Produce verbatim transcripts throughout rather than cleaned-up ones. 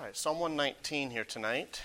right, Psalm one nineteen here tonight.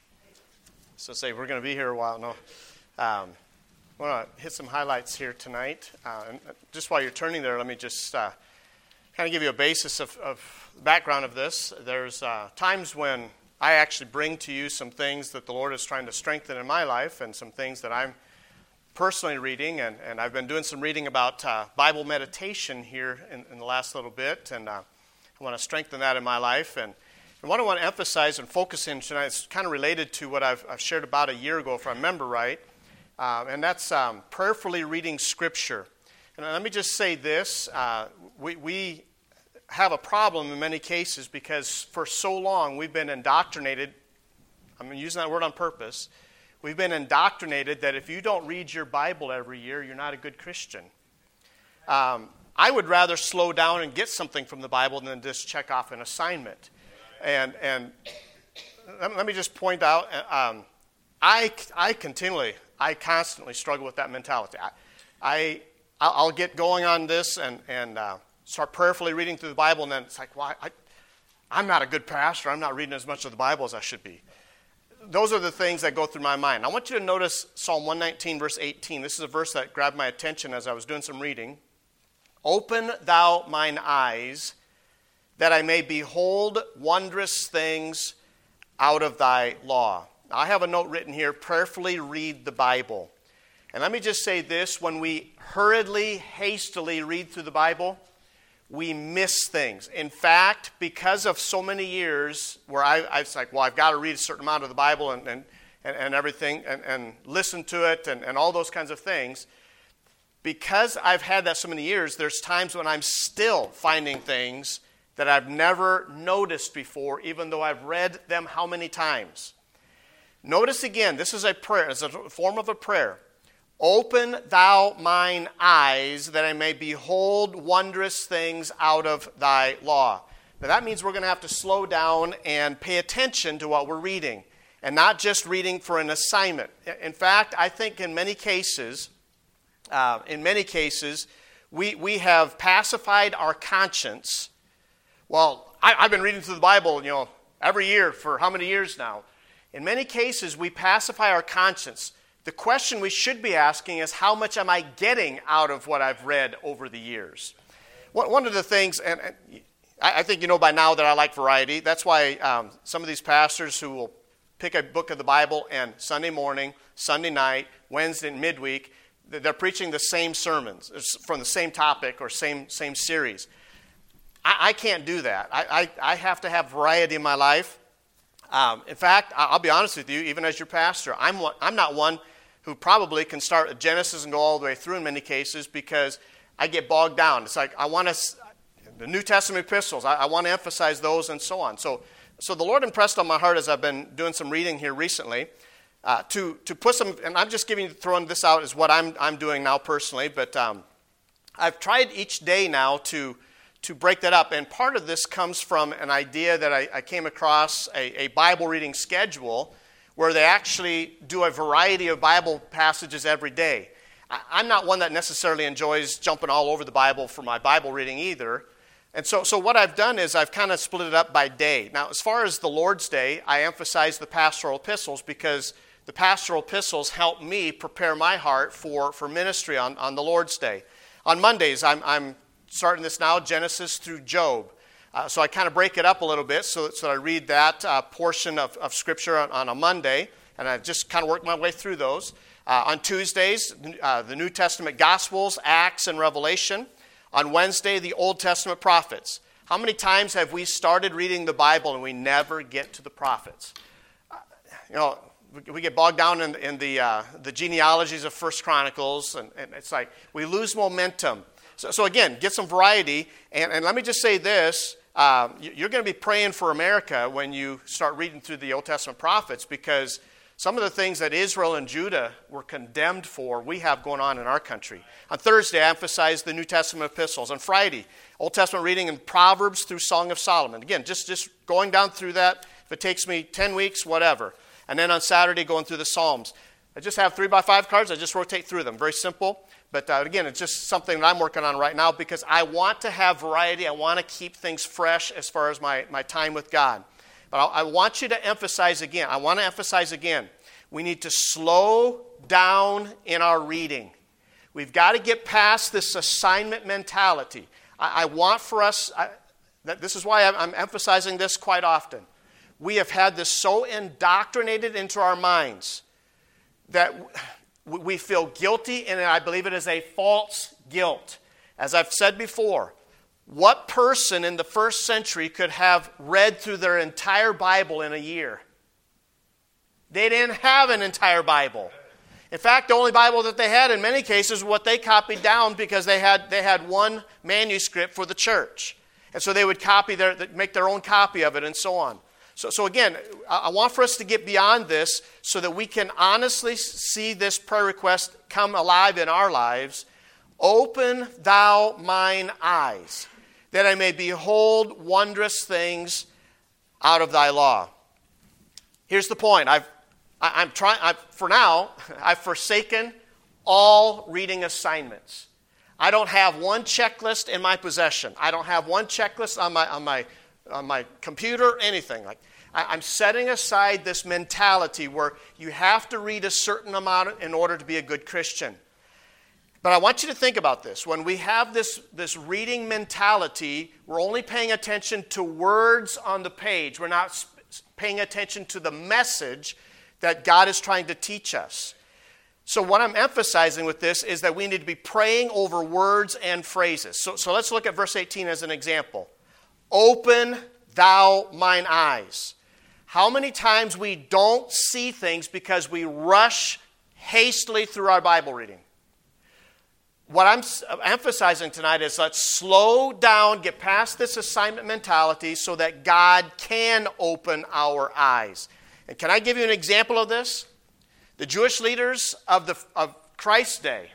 So say we're going to be here a while. No, um, I want to hit some highlights here tonight. Uh, and just while you're turning there, let me just uh, kind of give you a basis of, of background of this. There's uh, times when I actually bring to you some things that the Lord is trying to strengthen in my life, and some things that I'm personally reading, and, and I've been doing some reading about uh, Bible meditation here in, in the last little bit, and uh, I want to strengthen that in my life. And, and what I want to emphasize and focus in tonight is kind of related to what I've, I've shared about a year ago, if I remember right, uh, and that's um, prayerfully reading Scripture. And let me just say this, uh, we, we have a problem in many cases because for so long we've been indoctrinated, I'm using that word on purpose, we've been indoctrinated that if you don't read your Bible every year, you're not a good Christian. Um, I would rather slow down and get something from the Bible than just check off an assignment. And and let me just point out, um, I, I continually, I constantly struggle with that mentality. I, I, I'll get going on this and, and uh, start prayerfully reading through the Bible, and then it's like, well, I, I'm not a good pastor. I'm not reading as much of the Bible as I should be. Those are the things that go through my mind. I want you to notice Psalm one nineteen, verse eighteen. This is a verse that grabbed my attention as I was doing some reading. Open thou mine eyes, that I may behold wondrous things out of thy law. Now, I have a note written here, prayerfully read the Bible. And let me just say this, when we hurriedly, hastily read through the Bible, we miss things. In fact, because of so many years where I, I was like, well, I've got to read a certain amount of the Bible and, and, and, and everything, and, and listen to it, and, and all those kinds of things, because I've had that so many years, there's times when I'm still finding things that I've never noticed before, even though I've read them how many times. Notice again, this is a prayer, it's a form of a prayer. Open thou mine eyes, that I may behold wondrous things out of thy law. Now that means we're going to have to slow down and pay attention to what we're reading, and not just reading for an assignment. In fact, I think in many cases, uh, in many cases, we, we have pacified our conscience. Well, I, I've been reading through the Bible, you know, every year for how many years now? In many cases, we pacify our conscience. The question we should be asking is, how much am I getting out of what I've read over the years? One of the things, and I think you know by now that I like variety. That's why um, some of these pastors who will pick a book of the Bible and Sunday morning, Sunday night, Wednesday, and midweek, they're preaching the same sermons from the same topic or same same series. I, I can't do that. I, I, I have to have variety in my life. Um, in fact, I'll be honest with you, even as your pastor, I'm one, I'm not one who probably can start at Genesis and go all the way through in many cases, because I get bogged down. It's like I want to, the New Testament epistles, I, I want to emphasize those and so on. So, so the Lord impressed on my heart as I've been doing some reading here recently, uh, to to put some, and I'm just giving throwing this out as what I'm I'm doing now personally, but um, I've tried each day now to. to break that up. And part of this comes from an idea that I, I came across, a, a Bible reading schedule, where they actually do a variety of Bible passages every day. I, I'm not one that necessarily enjoys jumping all over the Bible for my Bible reading either. And so, so what I've done is I've kind of split it up by day. Now, as far as the Lord's Day, I emphasize the pastoral epistles, because the pastoral epistles help me prepare my heart for, for ministry on, on the Lord's Day. On Mondays, I'm, I'm starting this now, Genesis through Job. Uh, so I kind of break it up a little bit, so, so I read that uh, portion of, of Scripture on, on a Monday, and I just kind of work my way through those. Uh, on Tuesdays, uh, the New Testament Gospels, Acts, and Revelation. On Wednesday, the Old Testament prophets. How many times have we started reading the Bible and we never get to the prophets? Uh, you know, we, we get bogged down in, in the, uh, the genealogies of First Chronicles, and, and it's like we lose momentum. So, so again, get some variety, and, and let me just say this, uh, you're going to be praying for America when you start reading through the Old Testament prophets, because some of the things that Israel and Judah were condemned for, we have going on in our country. On Thursday, I emphasize the New Testament epistles. On Friday, Old Testament reading in Proverbs through Song of Solomon. Again, just, just going down through that. If it takes me ten weeks, whatever. And then on Saturday, going through the Psalms. I just have three by five cards. I just rotate through them. Very simple. But uh, again, it's just something that I'm working on right now, because I want to have variety. I want to keep things fresh as far as my, my time with God. But I, I want you to emphasize again, I want to emphasize again, we need to slow down in our reading. We've got to get past this assignment mentality. I, I want for us, I, that, this is why I'm, I'm emphasizing this quite often. We have had this so indoctrinated into our minds that we feel guilty, and I believe it is a false guilt. As I've said before, what person in the first century could have read through their entire Bible in a year? They didn't have an entire Bible. In fact, the only Bible that they had in many cases was what they copied down because they had, they had one manuscript for the church. And so they would copy their, make their own copy of it and so on. So, so again, I want for us to get beyond this so that we can honestly see this prayer request come alive in our lives. Open thou mine eyes, that I may behold wondrous things out of thy law. Here's the point. I've, I, I'm trying. I've, for now, I've forsaken all reading assignments. I don't have one checklist in my possession. I don't have one checklist on my on my on my computer, anything. Like I, I'm setting aside this mentality where you have to read a certain amount in order to be a good Christian. But I want you to think about this. When we have this, this reading mentality, we're only paying attention to words on the page. We're not sp- paying attention to the message that God is trying to teach us. So what I'm emphasizing with this is that we need to be praying over words and phrases. So, so let's look at verse eighteen as an example. Open thou mine eyes. How many times we don't see things because we rush hastily through our Bible reading? What I'm emphasizing tonight is let's slow down, get past this assignment mentality so that God can open our eyes. And can I give you an example of this? The Jewish leaders of, the, of Christ's day,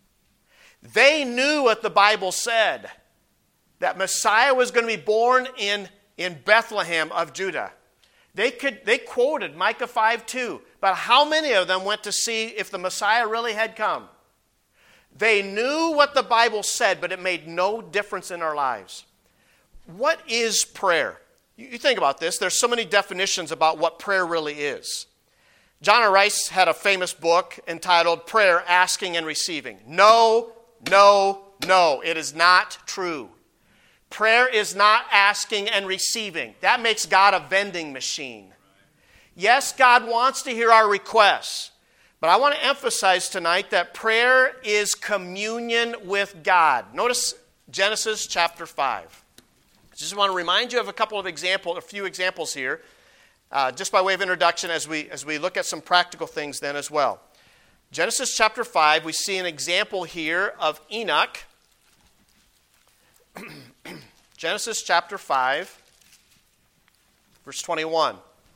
they knew what the Bible said, that Messiah was going to be born in, in Bethlehem of Judah. They could they quoted Micah five two, but how many of them went to see if the Messiah really had come? They knew what the Bible said, but it made no difference in our lives. What is prayer? You think about this. There's so many definitions about what prayer really is. John R. Rice had a famous book entitled Prayer, Asking and Receiving. No, no, no. It is not true. Prayer is not asking and receiving. That makes God a vending machine. Yes, God wants to hear our requests. But I want to emphasize tonight that prayer is communion with God. Notice Genesis chapter five. I just want to remind you of a couple of examples, a few examples here, uh, just by way of introduction as we as we look at some practical things then as well. Genesis chapter five, we see an example here of Enoch. Genesis chapter five, verse twenty-one.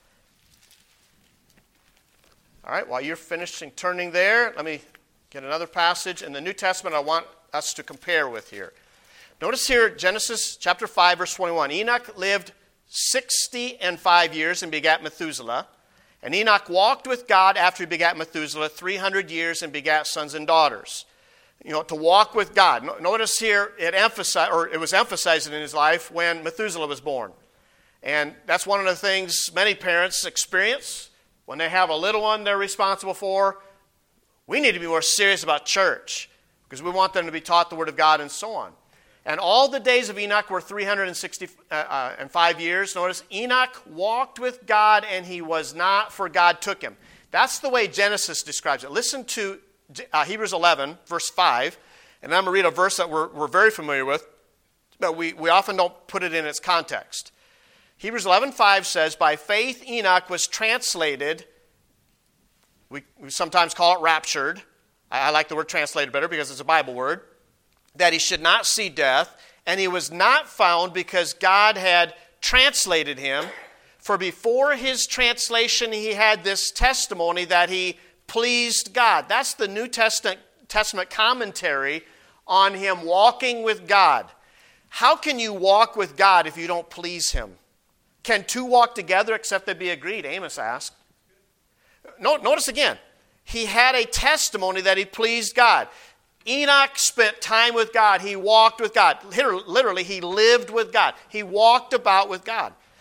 All right, while you're finishing turning there, let me get another passage in the New Testament I want us to compare with here. Notice here, Genesis chapter five, verse twenty-one. Enoch lived sixty and five years and begat Methuselah. And Enoch walked with God after he begat Methuselah three hundred years and begat sons and daughters. You know, to walk with God. Notice here, it emphasized, or it was emphasized in his life when Methuselah was born. And that's one of the things many parents experience. When they have a little one they're responsible for, we need to be more serious about church because we want them to be taught the Word of God and so on. And all the days of Enoch were three hundred sixty-five years. Notice, Enoch walked with God and he was not, for God took him. That's the way Genesis describes it. Listen to uh, Hebrews eleven, verse five. And I'm going to read a verse that we're, we're very familiar with, but we, we often don't put it in its context. Hebrews eleven five says, by faith Enoch was translated, we, we sometimes call it raptured. I, I like the word translated better because it's a Bible word, that he should not see death, and he was not found because God had translated him. For before his translation he had this testimony that he pleased God. That's the New Testament, Testament commentary on him walking with God. How can you walk with God if you don't please him? Can two walk together except they be agreed? Amos asked. Notice again, he had a testimony that he pleased God. Enoch spent time with God. He walked with God. Literally, he lived with God. He walked about with God.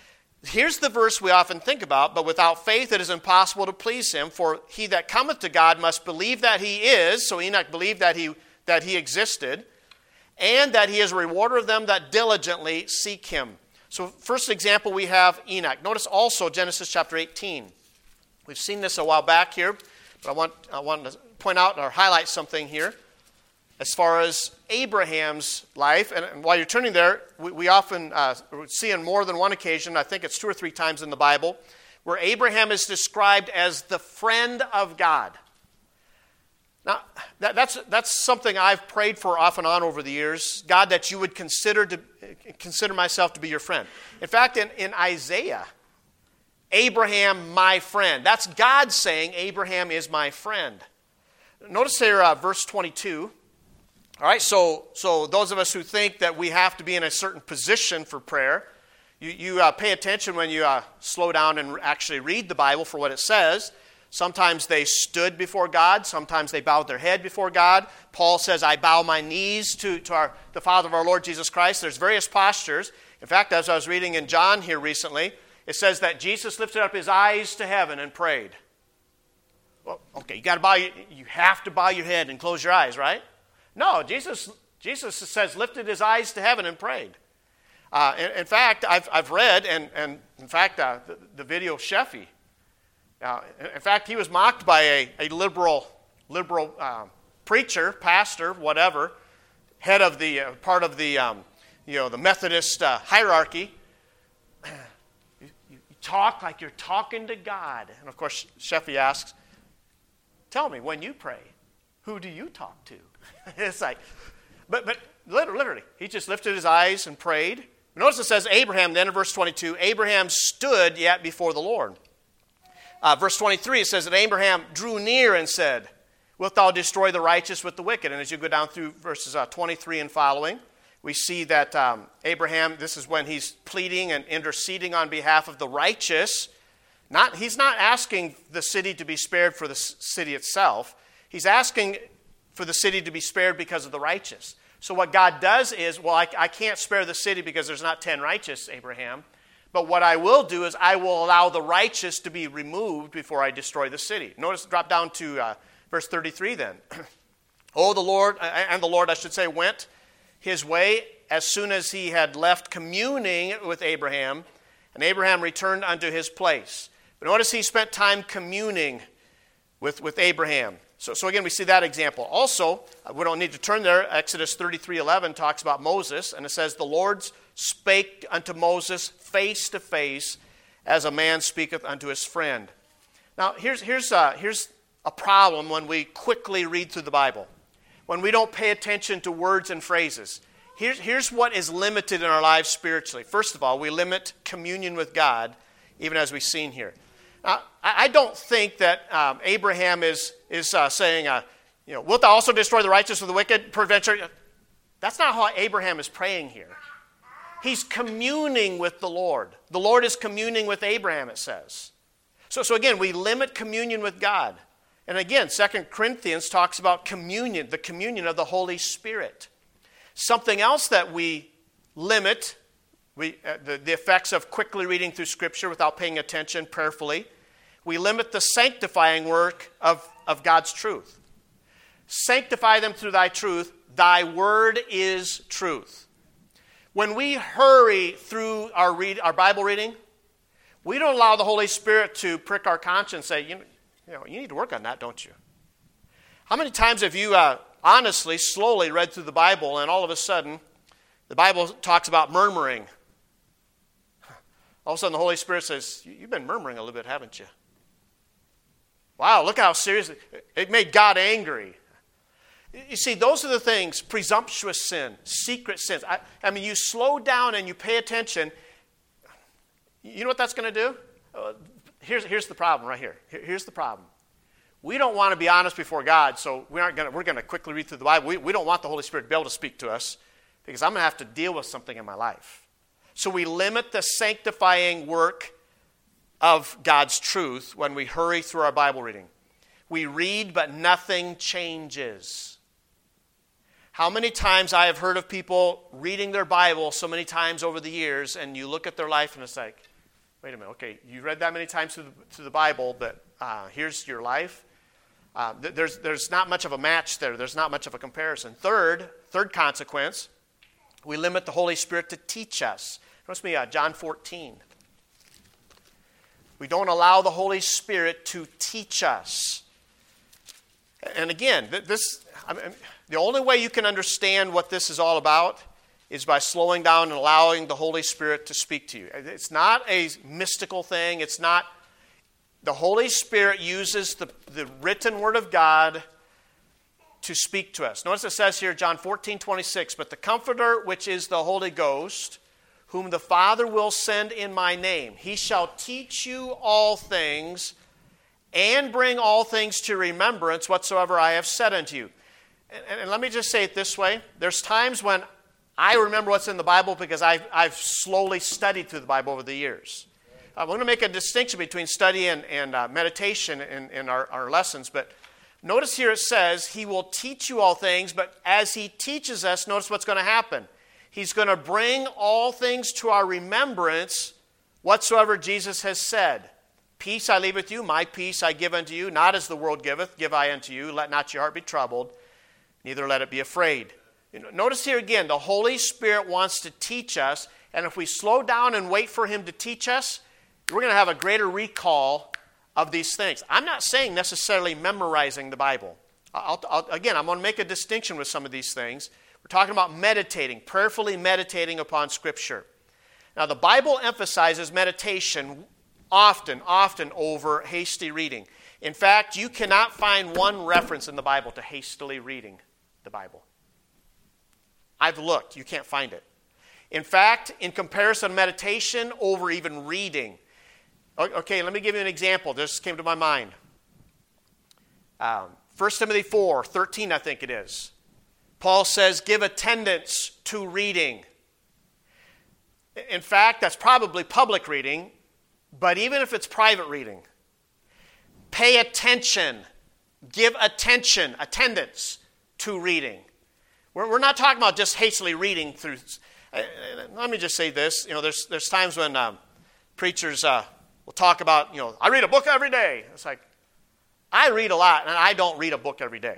Here's the verse we often think about, but without faith it is impossible to please him, for he that cometh to God must believe that he is, so Enoch believed that he, that he existed, and that he is a rewarder of them that diligently seek him. So first example we have Enoch. Notice also Genesis chapter eighteen. We've seen this a while back here, but I want, I want to point out or highlight something here. As far as Abraham's life, and, and while you're turning there, we, we often uh, see on more than one occasion, I think it's two or three times in the Bible, where Abraham is described as the friend of God. Now, that, that's, that's something I've prayed for off and on over the years. God, that you would consider to consider myself to be your friend. In fact, in, in Isaiah, Abraham, my friend. That's God saying, Abraham is my friend. Notice there, uh, verse twenty-two. All right, so so those of us who think that we have to be in a certain position for prayer, you, you uh, pay attention when you uh, slow down and actually read the Bible for what it says. Sometimes they stood before God. Sometimes they bowed their head before God. Paul says, I bow my knees to, to our, the Father of our Lord Jesus Christ. There's various postures. In fact, as I was reading in John here recently, it says that Jesus lifted up his eyes to heaven and prayed. Well, okay, you got to bow. Your, you have to bow your head and close your eyes, right? No, Jesus, Jesus says lifted his eyes to heaven and prayed. Uh, in, in fact, I've, I've read, and, and in fact, uh, the, the video Sheffy, uh, in fact, he was mocked by a, a liberal liberal uh, preacher, pastor, whatever, head of the uh, part of the um, you know the Methodist uh, hierarchy. you, you talk like you're talking to God, and of course, Sheffy asks, "Tell me, when you pray, who do you talk to?" It's like, but but literally, he just lifted his eyes and prayed. Notice it says Abraham, then in verse twenty-two, Abraham stood yet before the Lord. Uh, verse twenty-three, it says that Abraham drew near and said, wilt thou destroy the righteous with the wicked? And as you go down through verses uh, twenty-three and following, we see that um, Abraham, this is when he's pleading and interceding on behalf of the righteous. Not, he's not asking the city to be spared for the city itself. He's asking for the city to be spared because of the righteous. So what God does is, well, I, I can't spare the city because there's not ten righteous, Abraham. But what I will do is I will allow the righteous to be removed before I destroy the city. Notice, drop down to uh, verse thirty-three then. Oh, the Lord, and the Lord, I should say, went his way as soon as he had left communing with Abraham, and Abraham returned unto his place. But notice he spent time communing with, with Abraham. So, so again, we see that example. Also, we don't need to turn there. Exodus thirty-three eleven talks about Moses, and it says, the Lord spake unto Moses face to face, as a man speaketh unto his friend. Now, here's, here's, uh, here's a problem when we quickly read through the Bible, when we don't pay attention to words and phrases. Here's, here's what is limited in our lives spiritually. First of all, we limit communion with God, even as we've seen here. Now, I don't think that um, Abraham is, is uh, saying, uh, you know, wilt thou also destroy the righteous with the wicked? Peradventure? That's not how Abraham is praying here. He's communing with the Lord. The Lord is communing with Abraham, it says. So, so again, we limit communion with God. And again, Second Corinthians talks about communion, the communion of the Holy Spirit. Something else that we limit, we, uh, the, the effects of quickly reading through Scripture without paying attention prayerfully, we limit the sanctifying work of, of God's truth. Sanctify them through thy truth. Thy word is truth. When we hurry through our read, our Bible reading, we don't allow the Holy Spirit to prick our conscience and say, you know, you know, you need to work on that, don't you? How many times have you uh, honestly, slowly read through the Bible, and all of a sudden, the Bible talks about murmuring. All of a sudden, the Holy Spirit says, you've been murmuring a little bit, haven't you? Wow, look how serious it, it made God angry. You see, those are the things, presumptuous sin, secret sins. I, I mean, you slow down and you pay attention. You know what that's going to do? Uh, here's, here's the problem right here. here. Here's the problem. We don't want to be honest before God, so we aren't going to, we're going to quickly read through the Bible. We, we don't want the Holy Spirit to be able to speak to us because I'm going to have to deal with something in my life. So we limit the sanctifying work of God's truth when we hurry through our Bible reading. We read, but nothing changes. How many times I have heard of people reading their Bible so many times over the years, and you look at their life and it's like, Wait a minute. Okay, you read that many times through the, through the Bible, but uh, here's your life. Uh, th- there's there's not much of a match there. There's not much of a comparison. Third, third consequence, we limit the Holy Spirit to teach us. Notice me, uh, John fourteen. We don't allow the Holy Spirit to teach us. And again, th- this I mean, the only way you can understand what this is all about is by slowing down and allowing the Holy Spirit to speak to you. It's not a mystical thing. It's not. The Holy Spirit uses the, the written Word of God to speak to us. Notice it says here, John fourteen twenty-six, but the Comforter, which is the Holy Ghost, whom the Father will send in my name, he shall teach you all things and bring all things to remembrance whatsoever I have said unto you. And, and let me just say it this way. There's times when I remember what's in the Bible because I've, I've slowly studied through the Bible over the years. Uh, we're going to make a distinction between study and, and uh, meditation in, in our, our lessons. But notice here it says, he will teach you all things, but as he teaches us, notice what's going to happen. He's going to bring all things to our remembrance whatsoever Jesus has said. Peace I leave with you, my peace I give unto you, not as the world giveth, give I unto you. Let not your heart be troubled, neither let it be afraid. Notice here again, the Holy Spirit wants to teach us, and if we slow down and wait for him to teach us, we're going to have a greater recall of these things. I'm not saying necessarily memorizing the Bible. I'll, I'll, again, I'm going to make a distinction with some of these things. We're talking about meditating, prayerfully meditating upon Scripture. Now, the Bible emphasizes meditation often, often over hasty reading. In fact, you cannot find one reference in the Bible to hastily reading the Bible. I've looked. You can't find it. In fact, in comparison, meditation over even reading. Okay, let me give you an example. This came to my mind. Um, First Timothy four thirteen, I think it is. Paul says, give attendance to reading. In fact, that's probably public reading, but even if it's private reading, pay attention. Give attention, attendance to reading. We're, we're not talking about just hastily reading through. Uh, let me just say this. You know, there's there's times when um, preachers uh, will talk about, you know, I read a book every day. It's like, I read a lot, and I don't read a book every day.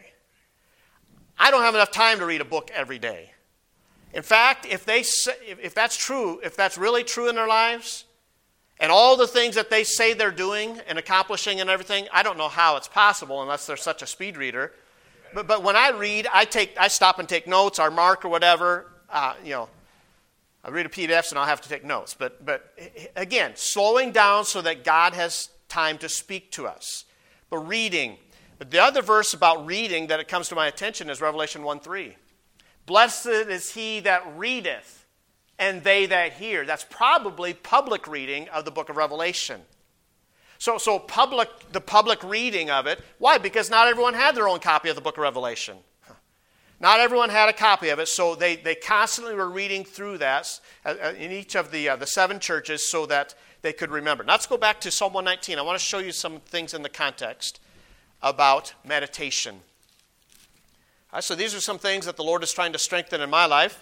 I don't have enough time to read a book every day. In fact, if they say, if, if that's true, if that's really true in their lives, and all the things that they say they're doing and accomplishing and everything, I don't know how it's possible unless they're such a speed reader. But but when I read, I take I stop and take notes or mark or whatever. Uh, you know, I read a P D F and I'll have to take notes. But but again, slowing down so that God has time to speak to us. But reading. But the other verse about reading that it comes to my attention is Revelation one three. Blessed is he that readeth, and they that hear. That's probably public reading of the book of Revelation. So, so public, the public reading of it. Why? Because not everyone had their own copy of the book of Revelation. Not everyone had a copy of it, so they, they constantly were reading through that in each of the, uh, the seven churches so that they could remember. Now let's go back to Psalm one nineteen. I want to show you some things in the context about meditation. All right, so these are some things that the Lord is trying to strengthen in my life.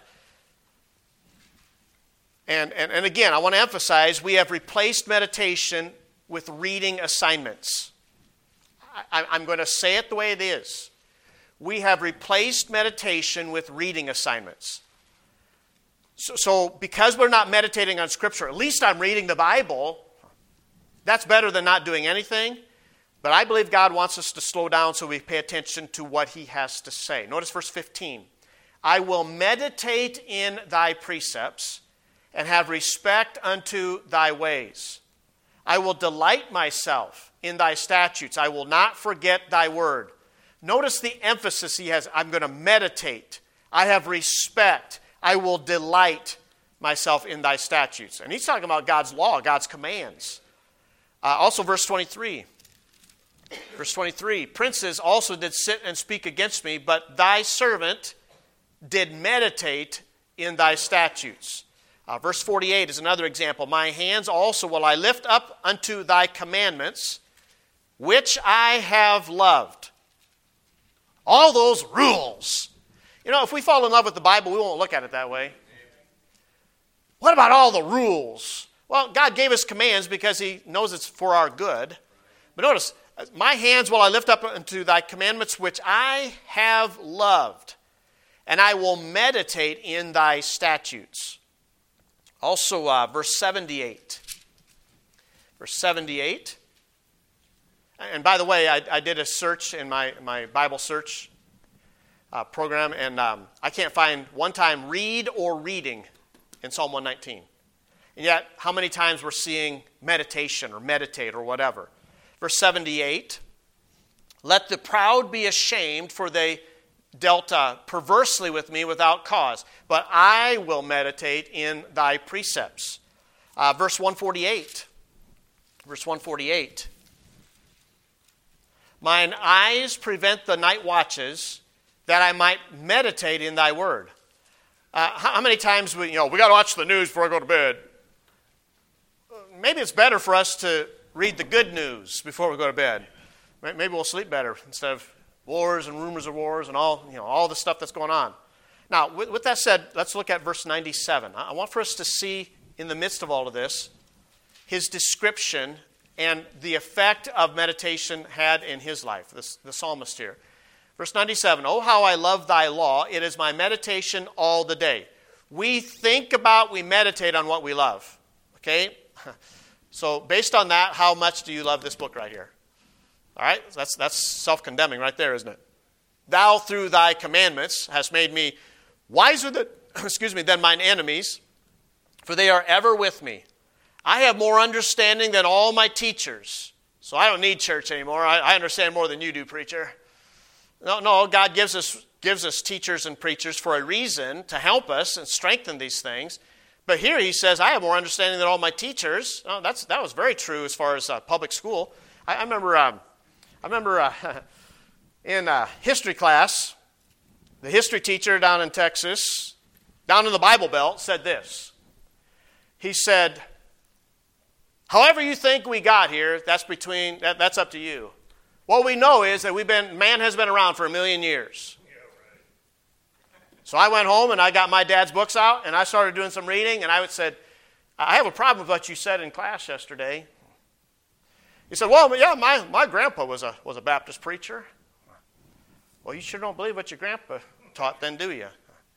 And, and, and again, I want to emphasize, we have replaced meditation with reading assignments. I, I'm going to say it the way it is. We have replaced meditation with reading assignments. So, so because we're not meditating on Scripture, at least I'm reading the Bible. That's better than not doing anything. But I believe God wants us to slow down so we pay attention to what he has to say. Notice verse fifteen. I will meditate in thy precepts and have respect unto thy ways. I will delight myself in thy statutes. I will not forget thy word. Notice the emphasis he has. I'm going to meditate. I have respect. I will delight myself in thy statutes. And he's talking about God's law, God's commands. Uh, also verse twenty-three. Verse twenty-three. Princes also did sit and speak against me, but thy servant did meditate in thy statutes. Uh, verse forty-eight is another example. My hands also will I lift up unto thy commandments, which I have loved. All those rules. You know, if we fall in love with the Bible, we won't look at it that way. What about all the rules? Well, God gave us commands because he knows it's for our good. But notice, my hands will I lift up unto thy commandments which I have loved, and I will meditate in thy statutes. Also, uh, verse seventy-eight. Verse seventy-eight. And by the way, I, I did a search in my, my Bible search uh, program, and um, I can't find one time read or reading in Psalm one nineteen. And yet, how many times we're seeing meditation or meditate or whatever? Verse seventy-eight, let the proud be ashamed, for they dealt uh, perversely with me without cause. But I will meditate in thy precepts. Uh, verse one forty-eight. Verse one forty-eight. Mine eyes prevent the night watches, that I might meditate in thy word. Uh, how, how many times we, you know, we got to watch the news before I go to bed? Maybe it's better for us to read the good news before we go to bed. Maybe we'll sleep better instead of wars and rumors of wars and all, you know, all the stuff that's going on. Now, with, with that said, let's look at verse ninety-seven. I want for us to see in the midst of all of this his description and the effect of meditation had in his life, this, the psalmist here. Verse ninety-seven, oh, how I love thy law. It is my meditation all the day. We think about, we meditate on what we love. Okay? So based on that, how much do you love this book right here? All right? That's, that's self-condemning right there, isn't it? Thou through thy commandments hast made me wiser than, excuse me, than mine enemies, for they are ever with me. I have more understanding than all my teachers. So I don't need church anymore. I, I understand more than you do, preacher. No, no, God gives us, gives us teachers and preachers for a reason to help us and strengthen these things. But here he says, I have more understanding than all my teachers. Oh, that's, that was very true as far as uh, public school. I, I remember, um, I remember uh, in uh, history class, the history teacher down in Texas, down in the Bible Belt, said this. He said, however you think we got here, that's between that, that's up to you. What we know is that we've been man has been around for a million years. So I went home and I got my dad's books out and I started doing some reading, and I said, I have a problem with what you said in class yesterday. He said, well, yeah, my, my grandpa was a was a Baptist preacher. Well, you sure don't believe what your grandpa taught then, do you?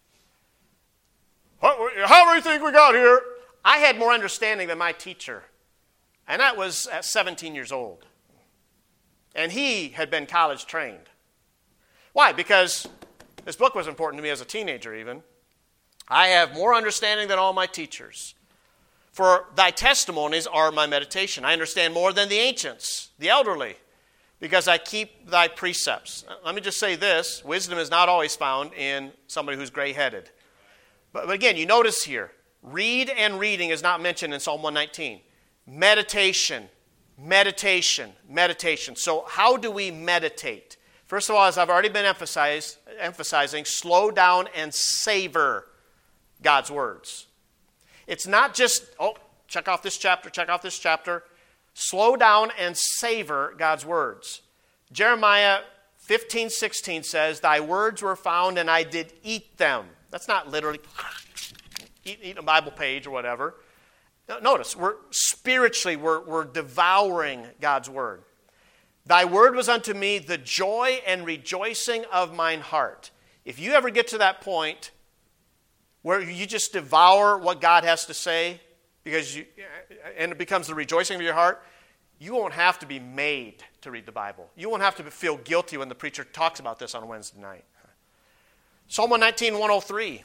How do you think we got here? I had more understanding than my teacher, and that was at seventeen years old. And he had been college trained. Why? Because this book was important to me as a teenager even. I have more understanding than all my teachers. For thy testimonies are my meditation. I understand more than the ancients, the elderly, because I keep thy precepts. Let me just say this. Wisdom is not always found in somebody who's gray-headed. But, but again, you notice here, read and reading is not mentioned in Psalm one nineteen. Meditation, meditation, meditation. So how do we meditate? First of all, as I've already been emphasized, emphasizing, slow down and savor God's words. It's not just, oh, check off this chapter, check off this chapter. Slow down and savor God's words. Jeremiah fifteen sixteen says, thy words were found and I did eat them. That's not literally eat, eat a Bible page or whatever. Notice, we're spiritually, we're, we're devouring God's word. Thy word was unto me the joy and rejoicing of mine heart. If you ever get to that point where you just devour what God has to say, because you, and it becomes the rejoicing of your heart, you won't have to be made to read the Bible. You won't have to feel guilty when the preacher talks about this on Wednesday night. Psalm one nineteen, one oh three.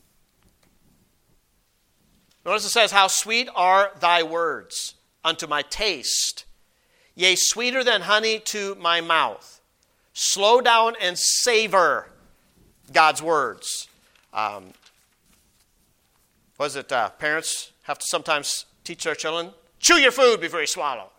Notice it says, how sweet are thy words unto my taste, yea, sweeter than honey to my mouth. Slow down and savor God's words. Um, what is it? Uh, parents have to sometimes teach their children, chew your food before you swallow.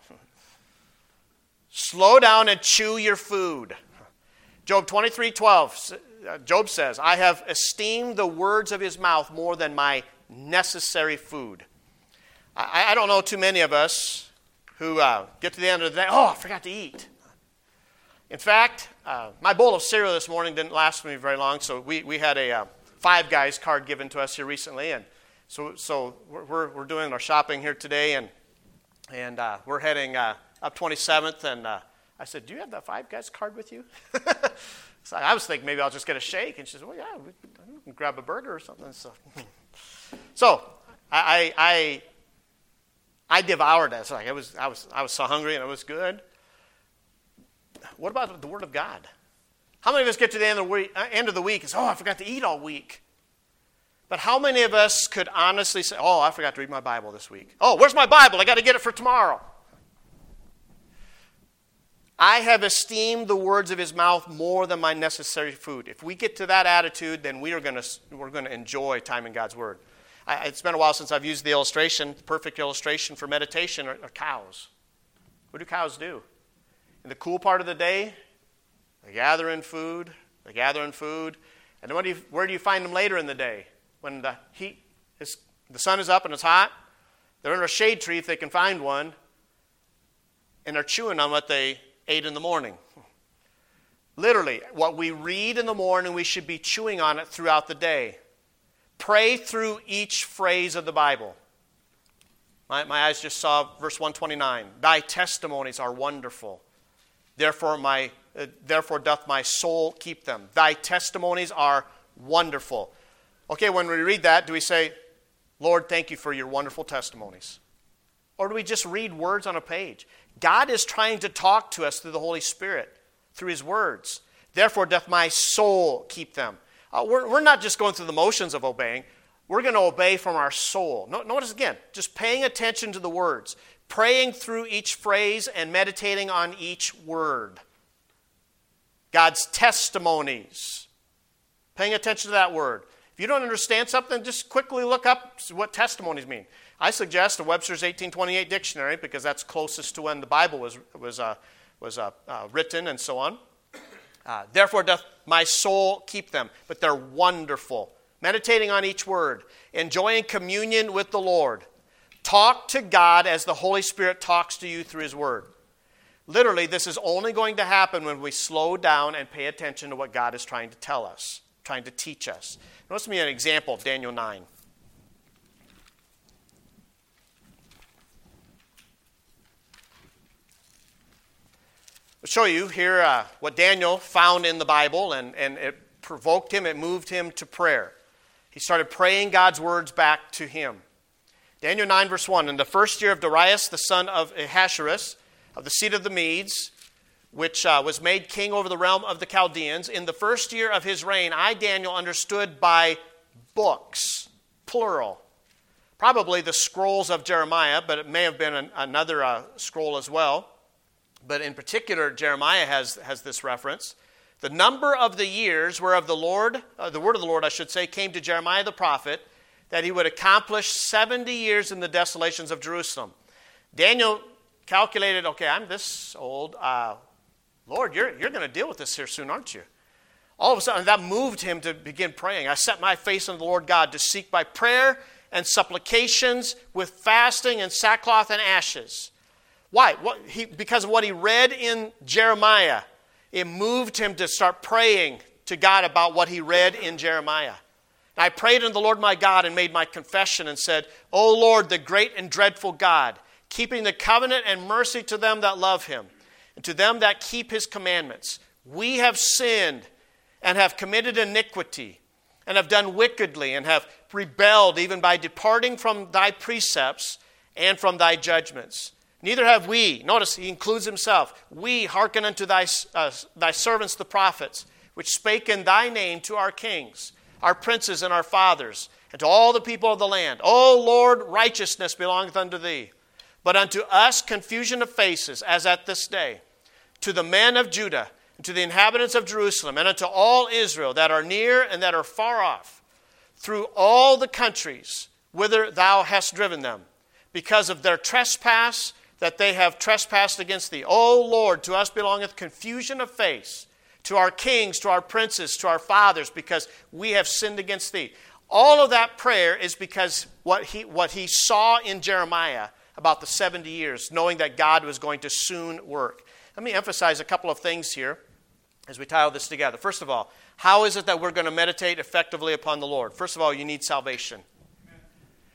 Slow down and chew your food. Job twenty-three twelve, Job says, I have esteemed the words of his mouth more than my necessary food. I, I don't know too many of us who uh, get to the end of the day, oh, I forgot to eat. In fact, uh, my bowl of cereal this morning didn't last me very long, so we, we had a uh, Five Guys card given to us here recently, and So so we're we're, we're doing our shopping here today, and and uh, we're heading uh, up twenty-seventh, and uh, I said, "Do you have that Five Guys card with you?" So I was thinking maybe I'll just get a shake, and she said, "Well, yeah, we can grab a burger or something." So, so I I I devoured that. So like I was I was I was so hungry, and it was good. What about the Word of God? How many of us get to the end of the week, uh, end of the week and say, "Oh, I forgot to eat all week"? But how many of us could honestly say, "Oh, I forgot to read my Bible this week. Oh, where's my Bible? I got to get it for tomorrow." I have esteemed the words of his mouth more than my necessary food. If we get to that attitude, then we are going to we're going to enjoy time in God's Word. I, it's been a while since I've used the illustration. The perfect illustration for meditation are, are cows. What do cows do? In the cool part of the day, they gather in food. They gather in food, and then what do you, where do you find them later in the day? When the heat is, the sun is up and it's hot, they're in a shade tree if they can find one, and they're chewing on what they ate in the morning. Literally, what we read in the morning, we should be chewing on it throughout the day. Pray through each phrase of the Bible. My, my eyes just saw verse one twenty-nine. Thy testimonies are wonderful. Therefore, my, uh, therefore doth my soul keep them. Thy testimonies are wonderful. Okay, when we read that, do we say, "Lord, thank you for your wonderful testimonies"? Or do we just read words on a page? God is trying to talk to us through the Holy Spirit, through his words. Therefore doth my soul keep them. Uh, we're, we're not just going through the motions of obeying. We're going to obey from our soul. No, notice again, just paying attention to the words, praying through each phrase and meditating on each word. God's testimonies. Paying attention to that word. If you don't understand something, just quickly look up what testimonies mean. I suggest a Webster's eighteen twenty-eight dictionary because that's closest to when the Bible was was uh, was uh, uh, written and so on. Uh, Therefore doth my soul keep them, but they're wonderful. Meditating on each word, enjoying communion with the Lord. Talk to God as the Holy Spirit talks to you through his word. Literally, this is only going to happen when we slow down and pay attention to what God is trying to tell us, trying to teach us. Notice me an example of Daniel nine. I'll show you here uh, what Daniel found in the Bible, and, and it provoked him, it moved him to prayer. He started praying God's words back to him. Daniel nine, verse one, in the first year of Darius, the son of Ahasuerus, of the seed of the Medes, which uh, was made king over the realm of the Chaldeans, in the first year of his reign, I, Daniel, understood by books, plural, probably the scrolls of Jeremiah, but it may have been an, another uh, scroll as well. But in particular, Jeremiah has, has this reference. The number of the years whereof the Lord, uh, the word of the Lord, I should say, came to Jeremiah the prophet, that he would accomplish seventy years in the desolations of Jerusalem. Daniel calculated, okay, I'm this old. Uh, Lord, you're, you're going to deal with this here soon, aren't you? All of a sudden, that moved him to begin praying. I set my face unto the Lord God to seek by prayer and supplications with fasting and sackcloth and ashes. Why? What, he, because of what he read in Jeremiah. It moved him to start praying to God about what he read in Jeremiah. And I prayed unto the Lord my God and made my confession and said, O Lord, the great and dreadful God, keeping the covenant and mercy to them that love him, and to them that keep his commandments. We have sinned and have committed iniquity, and have done wickedly, and have rebelled even by departing from thy precepts and from thy judgments. Neither have we, notice he includes himself, we hearken unto thy, uh, thy servants the prophets, which spake in thy name to our kings, our princes and our fathers, and to all the people of the land. O Lord, righteousness belongeth unto thee. But unto us confusion of faces, as at this day. To the men of Judah, and to the inhabitants of Jerusalem, and unto all Israel that are near and that are far off, through all the countries whither thou hast driven them, because of their trespass that they have trespassed against thee. O Lord, to us belongeth confusion of face, to our kings, to our princes, to our fathers, because we have sinned against thee. All of that prayer is because what he, what he saw in Jeremiah about the seventy years, knowing that God was going to soon work. Let me emphasize a couple of things here as we tie all this together. First of all, how is it that we're going to meditate effectively upon the Lord? First of all, you need salvation.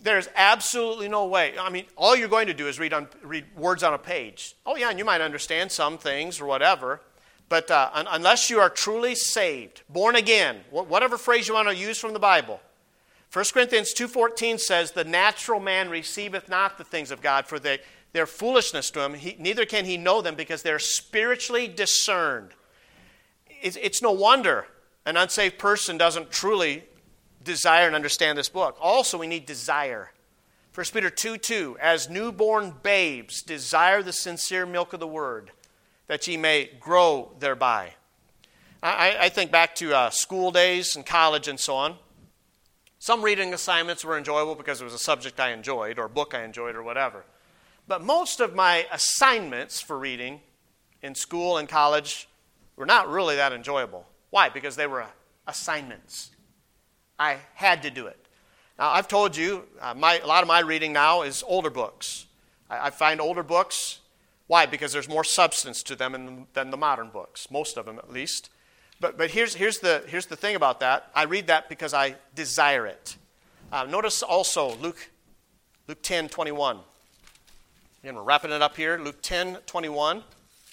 there's absolutely no way. I mean, all you're going to do is read on read words on a page. Oh yeah, and you might understand some things or whatever, but uh, un- unless you are truly saved, born again, wh- whatever phrase you want to use from the Bible, First Corinthians two fourteen says, "The natural man receiveth not the things of God, for they they're foolishness to him. He, neither can he know them, because they're spiritually discerned." It's, it's no wonder an unsaved person doesn't truly desire and understand this book. Also, we need desire. First Peter two two, "As newborn babes, desire the sincere milk of the word, that ye may grow thereby." I, I think back to uh, school days and college and so on. Some reading assignments were enjoyable because it was a subject I enjoyed or a book I enjoyed or whatever. But most of my assignments for reading in school and college were not really that enjoyable. Why? Because they were assignments. I had to do it. Now, I've told you, uh, my, a lot of my reading now is older books. I, I find older books, why? Because there's more substance to them in, than the modern books, most of them at least. But, but here's, here's, the, here's the thing about that. I read that because I desire it. Uh, notice also Luke, Luke ten twenty-one. Again, we're wrapping it up here. Luke ten twenty-one.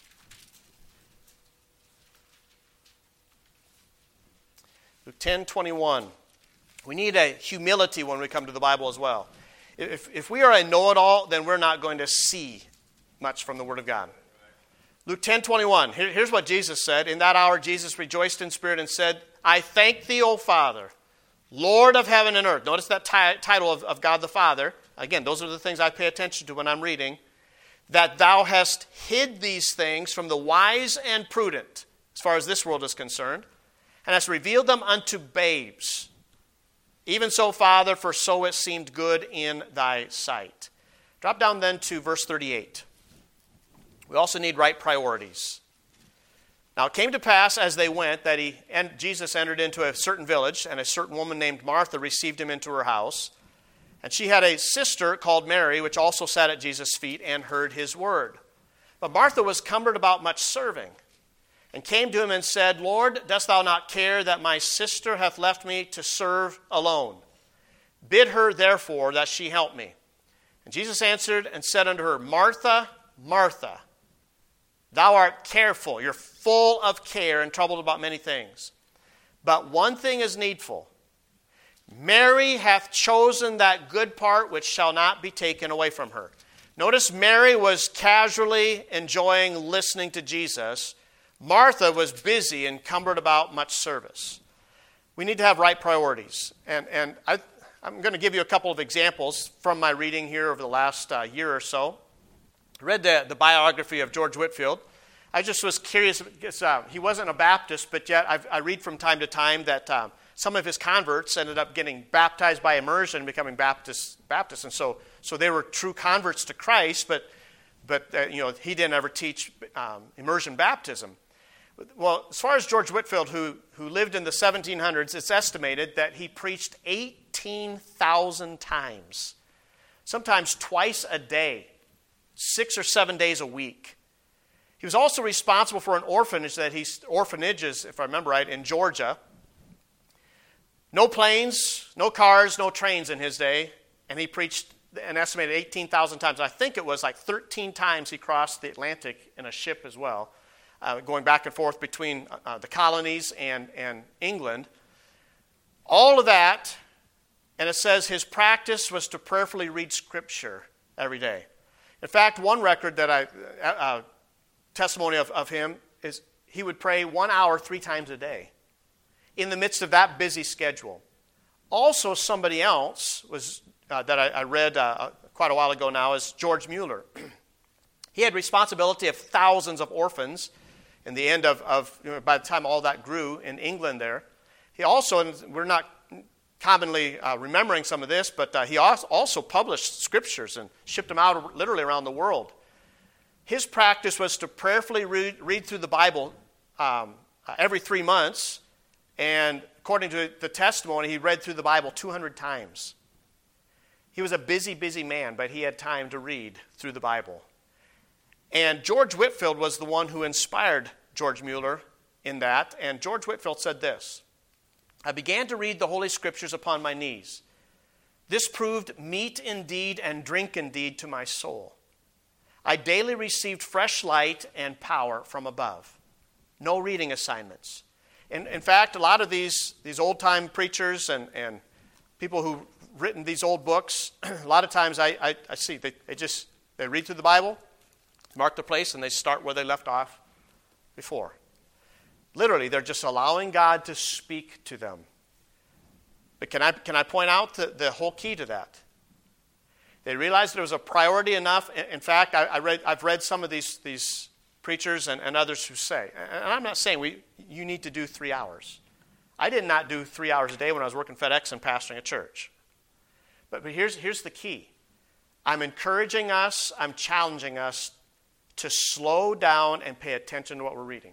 Luke ten twenty-one. We need a humility when we come to the Bible as well. If, if we are a know-it-all, then we're not going to see much from the Word of God. Luke ten twenty-one. Here, here's what Jesus said. "In that hour Jesus rejoiced in spirit and said, I thank thee, O Father, Lord of heaven and earth." Notice that ti- title of, of God the Father. Again, those are the things I pay attention to when I'm reading. "That thou hast hid these things from the wise and prudent," as far as this world is concerned, "and hast revealed them unto babes. Even so, Father, for so it seemed good in thy sight." Drop down then to verse thirty-eight. We also need right priorities. "Now it came to pass as they went that he and Jesus entered into a certain village, and a certain woman named Martha received him into her house. And she had a sister called Mary, which also sat at Jesus' feet and heard his word. But Martha was cumbered about much serving, and came to him and said, Lord, dost thou not care that my sister hath left me to serve alone? Bid her therefore that she help me. And Jesus answered and said unto her, Martha, Martha, thou art careful, you're full of care and troubled about many things. But one thing is needful. Mary hath chosen that good part which shall not be taken away from her." Notice Mary was casually enjoying listening to Jesus. Martha was busy and cumbered about much service. We need to have right priorities. And, and I, I'm going to give you a couple of examples from my reading here over the last uh, year or so. I read the, the biography of George Whitefield. I just was curious, because uh, he wasn't a Baptist, but yet I've, I read from time to time that um, some of his converts ended up getting baptized by immersion and becoming Baptist, Baptists. And so, so they were true converts to Christ, but, but uh, you know, he didn't ever teach um, immersion baptism. Well, as far as George Whitefield, who, who lived in the seventeen hundreds, it's estimated that he preached eighteen thousand times, sometimes twice a day, six or seven days a week. He was also responsible for an orphanage that he orphanages, if I remember right, in Georgia. No planes, no cars, no trains in his day, and he preached an estimated eighteen thousand times. I think it was like thirteen times he crossed the Atlantic in a ship as well, uh, going back and forth between uh, the colonies and, and England. All of that, and it says his practice was to prayerfully read Scripture every day. In fact, one record that I, uh, testimony of, of him is he would pray one hour three times a day in the midst of that busy schedule. Also, somebody else was uh, that I, I read uh, quite a while ago now is George Mueller. He had responsibility of thousands of orphans in the end of, of you know, by the time all that grew in England there. He also, and we're not commonly uh, remembering some of this, but uh, he also published scriptures and shipped them out literally around the world. His practice was to prayerfully read, read through the Bible um, uh, every three months, and according to the testimony, he read through the Bible two hundred times. He was a busy, busy man, but he had time to read through the Bible. And George Whitefield was the one who inspired George Mueller in that, and George Whitefield said this, "I began to read the Holy Scriptures upon my knees. This proved meat indeed and drink indeed to my soul. I daily received fresh light and power from above. No reading assignments. In, in fact, a lot of these, these old-time preachers and, and people who've written these old books, a lot of times I, I, I see they, they just they read through the Bible, mark their place, and they start where they left off before. Literally, they're just allowing God to speak to them. But can I, can I point out the, the whole key to that? They realized it was a priority enough. In fact, I, I read, I've read some of these, these preachers and, and others who say, and I'm not saying we, you need to do three hours. I did not do three hours a day when I was working FedEx and pastoring a church. But, but here's, here's the key. I'm encouraging us, I'm challenging us to slow down and pay attention to what we're reading.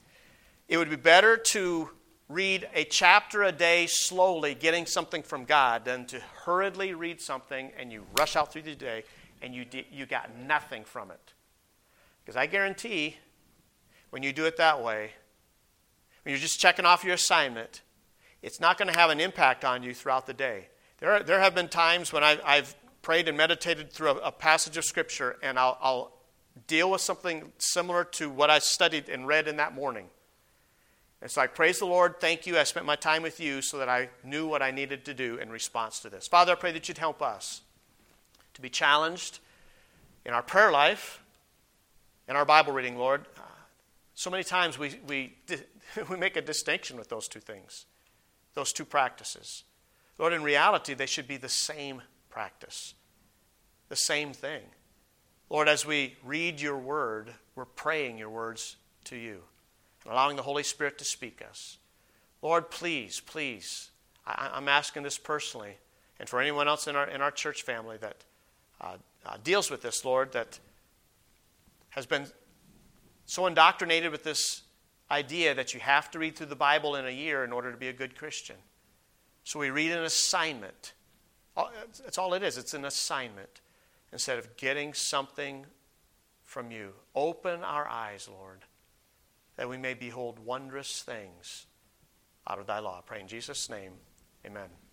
It would be better to read a chapter a day slowly, getting something from God, than to hurriedly read something and you rush out through the day and you you got nothing from it. Because I guarantee when you do it that way, when you're just checking off your assignment, it's not going to have an impact on you throughout the day. There are, there have been times when I, I've prayed and meditated through a, a passage of Scripture, and I'll, I'll deal with something similar to what I studied and read in that morning. And so I praise the Lord, thank you, I spent my time with you so that I knew what I needed to do in response to this. Father, I pray that you'd help us to be challenged in our prayer life, in our Bible reading, Lord. Uh, so many times we, we, we make a distinction with those two things, those two practices. Lord, in reality, they should be the same practice, the same thing. Lord, as we read your word, we're praying your words to you, allowing the Holy Spirit to speak us. Lord, please, please, I, I'm asking this personally, and for anyone else in our in our church family that uh, uh, deals with this, Lord, that has been so indoctrinated with this idea that you have to read through the Bible in a year in order to be a good Christian. So we read an assignment. That's all it is. It's an assignment instead of getting something from you. Open our eyes, Lord, that we may behold wondrous things out of thy law. I pray in Jesus' name, amen.